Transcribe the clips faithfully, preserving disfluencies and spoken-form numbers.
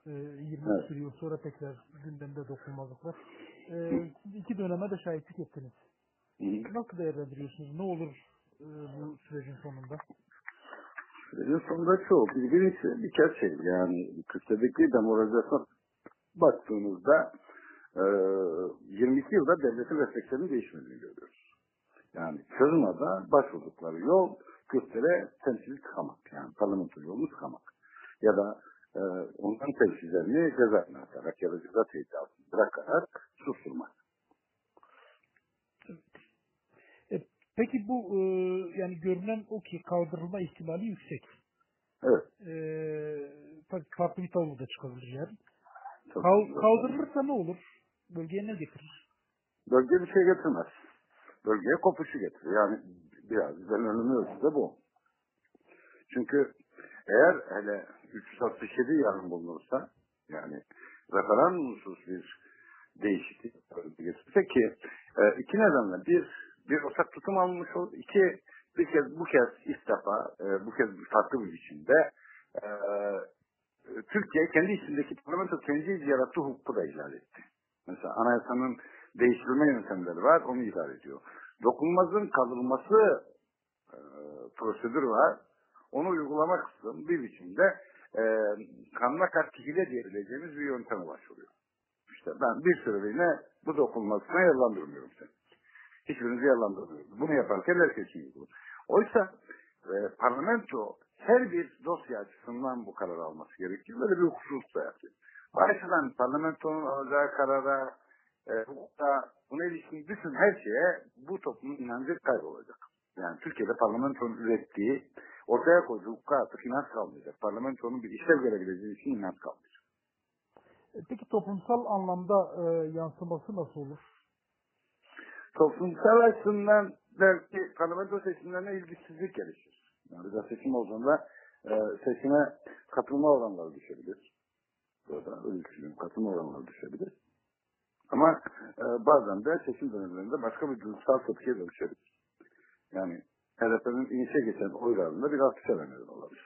E, yirmi Evet. yıl sonra tekrar gündemde dokunulmazlık var. E, siz iki döneme de şahitlik ettiniz. Hı. Nasıl değerlendiriyorsunuz? Ne olur e, bu sürecin sonunda? Sürecin sonunda şu oldu. Birincisi bir kez şey yani Kürt'teki demoralizasyona baktığımızda e, yirmi iki yılda devletin reflekslerinin değişmediğini görüyoruz. Yani Kırım'da başvurdukları yol Kürtlere temsilci tıkamak. Yani parlamento yolunu tıkamak. Ya da e, onların temsilcilerini cezaevine atarak ya da ceza tehdidi altında bırakarak susturmak. E, peki bu e, yani görünen o ki kaldırılma ihtimali yüksek. Evet. E, tabii farklı bir tavır da çıkabilir yani. Çok Kal- güzel. kaldırılırsa ne olur? Bölgeye ne getirir? Bölge bir şey getirmez. Bölgeye kopuşu getirir. Yani biraz en önemli ölçüde bu. Çünkü eğer hele üç yüz altmış yedi yarın bulunursa yani referandumsuz bir değişiklik getirse ki e, iki nedenle bir bir ortak tutum almış olur. İki bir kez bu kez ilk defa e, bu kez farklı bir biçimde e, Türkiye kendi içindeki parlamento kendi yarattığı hukuku da ihlal etti. Mesela anayasanın değiştirilme yöntemleri var, onu ihlal ediyor. Dokunulmazlığın kaldırılması e, prosedürü var. Onu uygulamak için bir biçimde e, kanuna karşı hile diyebileceğimiz bir yönteme başvuruyor. İşte ben bir süreliğine bu dokunulmazlığına yararlandırmıyorum seni. Hiçbirinizi yararlandırmıyorum. Bunu yaparken herkes için uygun. Oysa e, parlamento her bir dosya açısından bu kararı alması gerekiyor. Böyle bir hukuksuzluk da yapıyor. Bu açıdan parlamentonun alacağı karara, e, hukukta, buna ilişkin bütün her şeye bu toplumun inancı kaybolacak. Yani Türkiye'de parlamentonun ürettiği, ortaya koyduğu hukuka artık inanç kalmayacak. Parlamentonun bir işlev görebileceği için inanç kalmayacak. E, peki toplumsal anlamda e, yansıması nasıl olur? Toplumsal açısından belki parlamento seçimlerine ilgisizlik gelişir. Yani bir de seçim olduğunda e, seçime katılma oranları düşebilir. Burada öyle düşünüyorum. Katılma oranları düşebilir. Ama e, bazen de seçim dönemlerinde başka bir duygusal tepkiye dönüşebilir. Yani H D P'nin inişe geçen oylarında bir artışa neden olabilir.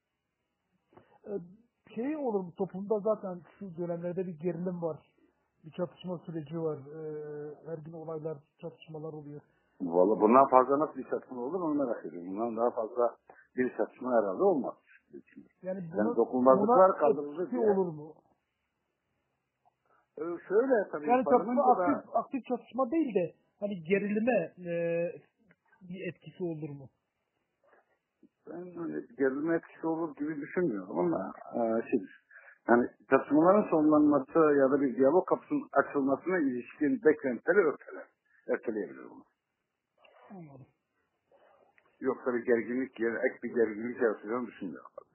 E, şey olur mu? Toplumda zaten şu dönemlerde bir gerilim var. Bir çatışma süreci var. E, her gün olaylar, çatışmalar oluyor. Vallahi bundan fazla nasıl bir çatışma olur onu merak ediyorum. Bundan daha fazla bir çatışma herhalde olmaz. Yani Yani bunun buna dokunulmazlıklar kaldırıldı etkisi diye. olur mu? E, şöyle tabii Yani çatışma aktif parlamentoda aktif çatışma değil de hani gerilime e, bir etkisi olur mu? ben hani gerilme etkisi olur gibi düşünmüyorum ama e, şey, yani çatışmaların sonlanması ya da bir diyalog kapısının açılmasına ilişkin beklentileri örteler. Erteleyebilir bunu. Anladım. Yoksa bir gerginlik, yer, ek bir gerginlik yaratacağını düşünmüyorum.